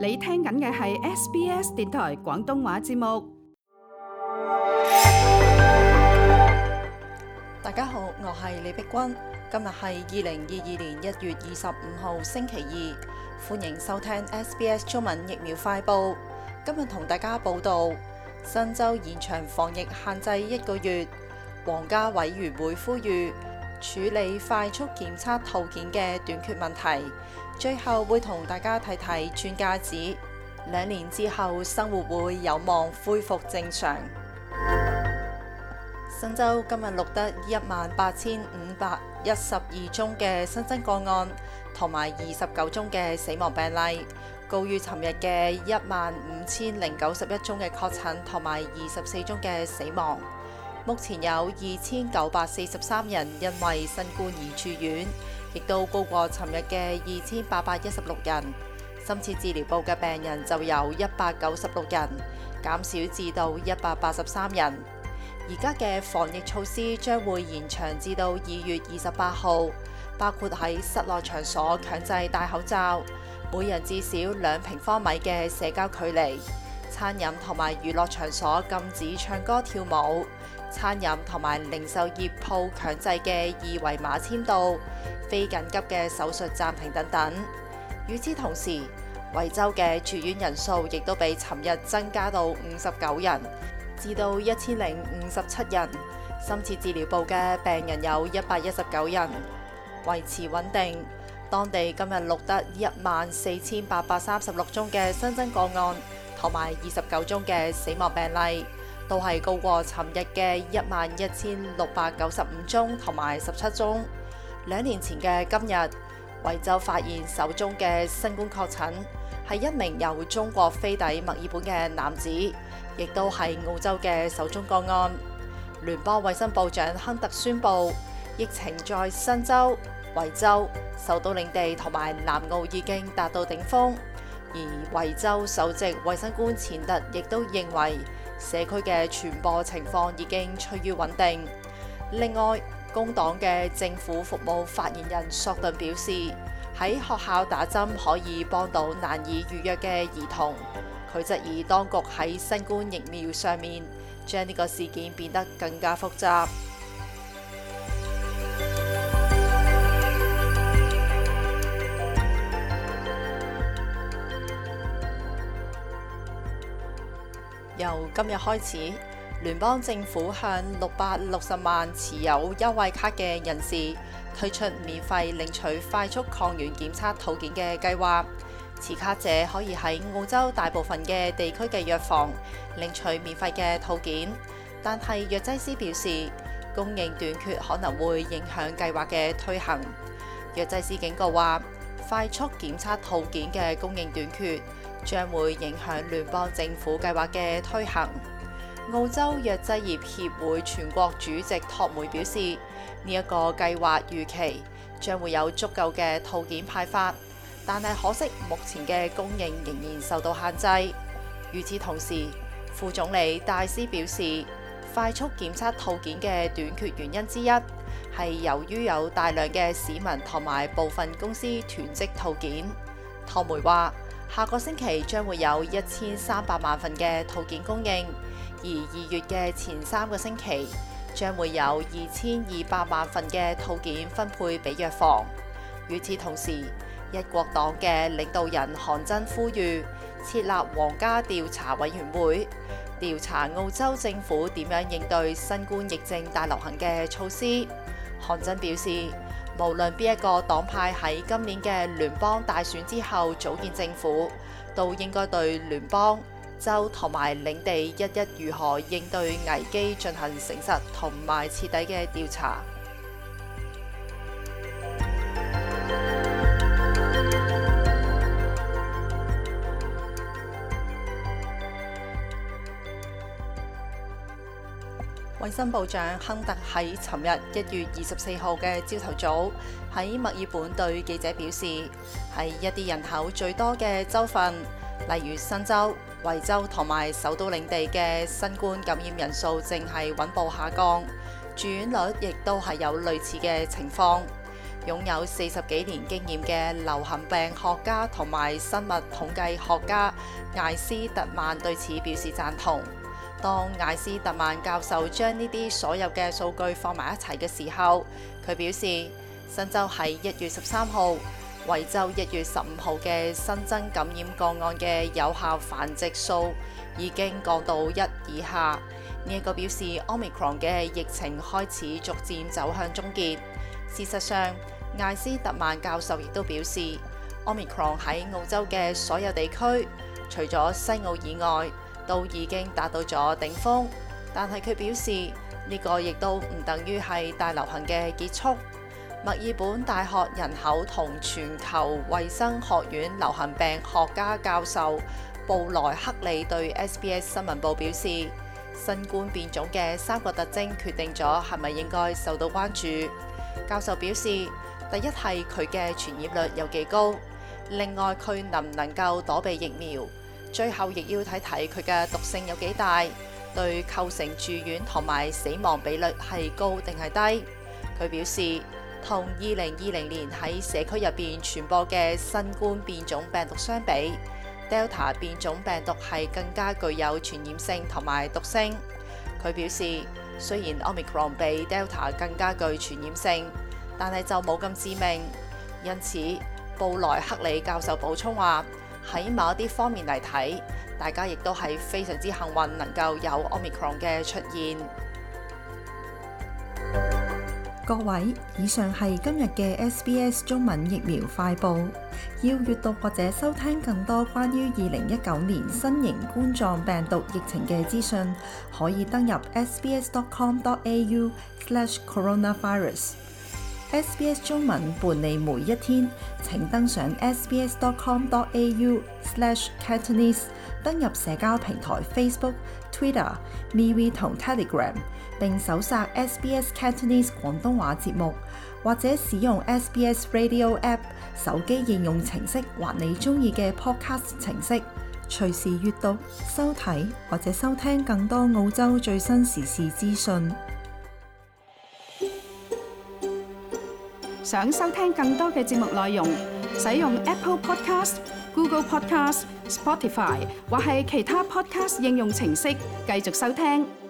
你聽緊嘅係 SBS 電台廣東話節目。 大家好，我係李碧君。今日係2022年1月25號星期二，歡迎收聽 SBS 中文疫苗快報。今日同大家報道，新州延長防疫限制1個月，皇家委員會呼籲處理快速檢測套件嘅短缺問題。最後會同大家睇睇專家指2年之後生活會有望恢復正常。新州今日錄得18,512宗嘅新增個案，同埋29宗嘅死亡病例，高於尋日嘅15,091宗嘅確診，同埋24宗嘅死亡。目前有2,943人因為新冠而住院，亦都高過尋日嘅2,816人。深切治療部嘅病人就有196人，減少至到183人。而家嘅防疫措施將會延長至到2月28號，包括喺室內場所強制戴口罩，每人至少2平方米嘅社交距離，餐飲同埋娛樂場所禁止唱歌跳舞，餐飲同埋零售業鋪強制嘅2維碼簽到，非緊急嘅手術暫停等等。與此同時，維州嘅住院人數亦都比尋日增加到59人，至到1057人。深切治療部嘅病人有119人，維持穩定。當地今日錄得14,836宗嘅新增個案，同埋29宗嘅死亡病例，都係高過尋日嘅11,695宗同埋17宗。2年前嘅今日，維州發現首宗嘅新冠確診，係一名由中國飛抵墨爾本嘅男子，亦都係澳洲嘅首宗個案。聯邦衛生部長亨特宣布，疫情在新州、維州、首都領地同埋南澳已經達到頂峰，而維州首席衛生官錢特亦都認為社區嘅傳播情況已經趨於穩定。另外，工黨嘅政府服務發言人索頓表示，喺學校打針可以幫到難以預約嘅兒童。佢質疑當局喺新冠疫苗上面將呢個事件變得更加複雜。由今日開始，聯邦政府向660萬持有優惠卡嘅人士推出免費領取快速抗原檢測套件嘅計劃。持卡者可以喺澳洲大部分嘅地區嘅藥房領取免費嘅套件，但係藥劑師表示供應短缺可能會影響計劃嘅推行。藥劑師警告話，快速檢測套件嘅供應短缺將會影響聯邦政府計劃嘅推行。澳洲藥劑業協會全國主席托梅表示，呢一個計劃預期將會有足夠嘅套件派發，但係可惜目前嘅供應仍然受到限制。與此同時，副總理戴斯表示，快速檢測套件嘅短缺原因之一係由於有大量嘅市民同埋部分公司囤積套件。托梅話，下個星期將會有1300萬份嘅套件供應，而2月嘅前3個星期將會有2200萬份嘅套件分配俾藥房。與此同時，一國黨嘅領導人韓真呼籲設立皇家調查委員會，調查澳洲政府點樣應對新冠疫症大流行嘅措施。韓真表示，無論邊一個黨派喺今年嘅聯邦大選之後組建政府，都應該對聯邦、州同埋領地一如何應對危機進行誠實同埋徹底嘅調查。衛生部長亨特喺尋日1月24號嘅朝頭早喺墨爾本對記者表示，喺一啲人口最多嘅州份，例如新州、維州同埋首都領地嘅新冠感染人數正係穩步下降，住院率亦都係有類似嘅情況。 擁有40幾年經驗嘅流行病學家同埋生物統計學家艾斯特曼對此表示贊同。當艾斯特曼教授將呢啲所有嘅數據放埋一齊嘅時候，佢表示新州喺1月13號、維州1月15號嘅新增感染個案嘅有效繁殖數已經降到1以下。呢一個表示 Omicron 嘅疫情開始逐漸走向終結。事實上，艾斯特曼教授亦都表示 Omicron 喺澳洲嘅所有地區，除咗西澳以外，都已經達到咗頂峰。但係佢表示呢個亦都唔等於係大流行嘅結束。墨爾本大學人口同全球衛生學院流行病學家教授布萊克利對 SBS 新聞部表示，新冠變種嘅3個特徵決定咗係咪應該受到關注。教授表示，第一係佢嘅傳染率有幾高，另外佢能唔能夠躲避疫苗，最後亦要睇睇佢嘅毒性有幾大，對構成住院同埋死亡比率係高定係低。佢表示，同2020年喺社區入邊傳播嘅新冠變種病毒相比，Delta 變種病毒係更加具有傳染性同埋毒性。佢表示，雖然 Omicron 比 Delta 更加具傳染性，但係就冇咁致命。因此，布萊克利教授補充話，喺某一啲方面嚟睇，大家亦都係非常之幸運能夠有 Omicron 嘅出現。 各位，以上係今日嘅 SBS 中文疫苗快報。要閱讀或者收聽更多關於2019年新型冠狀病毒疫情嘅資訊，可以登入 sbs.com.au/coronavirus。SBS 中文伴你每一天，請登上 sbs.com.au/Cantonese， 登入社交平台 Facebook、Twitter、MeWe 同 Telegram， 並搜索 SBS Cantonese 廣東話節目，或者使用 SBS Radio App 手機應用程式或你中意嘅 Podcast 程式，隨時閱讀、收睇或者收聽更多澳洲最新時事資訊。 想收聽更多嘅節目內容，使用 Apple Podcast、Google Podcast、Spotify 或係其他 Podcast 應用程式繼續收聽。